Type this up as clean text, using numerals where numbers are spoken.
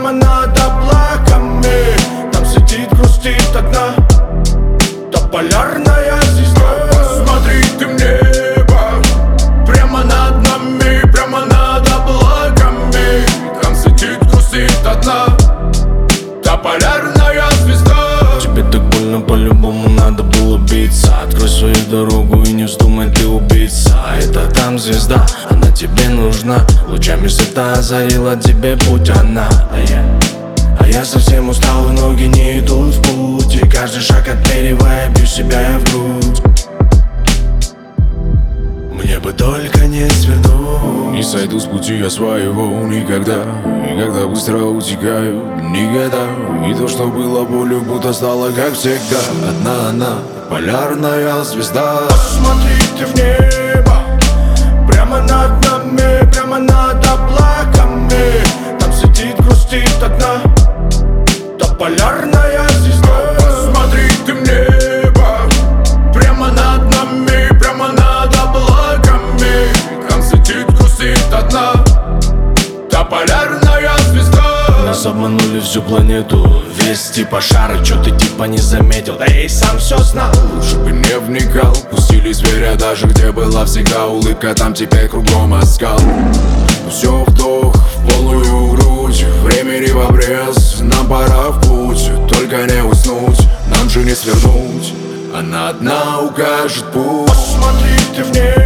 прямо над облаками. Там сидит, грустит одна тополярная звезда. Посмотри ты в небо, прямо над нами, прямо над облаками. Там сидит, грустит одна тополярная звезда. Тебе так больно, по-любому надо было биться. Открой свою дорогу и не вздумай ты убиться. Это там звезда, она тебе нужна. Лучами света озарила тебе путь она. А я совсем устал, и ноги не идут в путь. И каждый шаг отмеривая, бью себя я в грудь. Мне бы только не свернуть. Не сойду с пути я своего никогда. Никогда быстро утекаю, никогда. И то, что было болью, будто стало как всегда. Одна она, полярная звезда. Посмотри ты в небо, прямо над нами, прямо над облаками. Там сидит, грустит одна тополярная звезда. Посмотри ты в небо, прямо над нами, прямо над облаками. Там сидит, грустит одна тополярная звезда. Нас обманули всю планету, весь типа шара, чё ты типа не заметил, да я и сам все знал. Лучше бы не вникал, пустили зверя даже где была всегда улыбка, там теперь кругом оскал. Все вдох в полную грудь, времени в обрез, нам пора в путь. Только не уснуть, нам же не свернуть, она одна укажет путь. Посмотри ты в небо,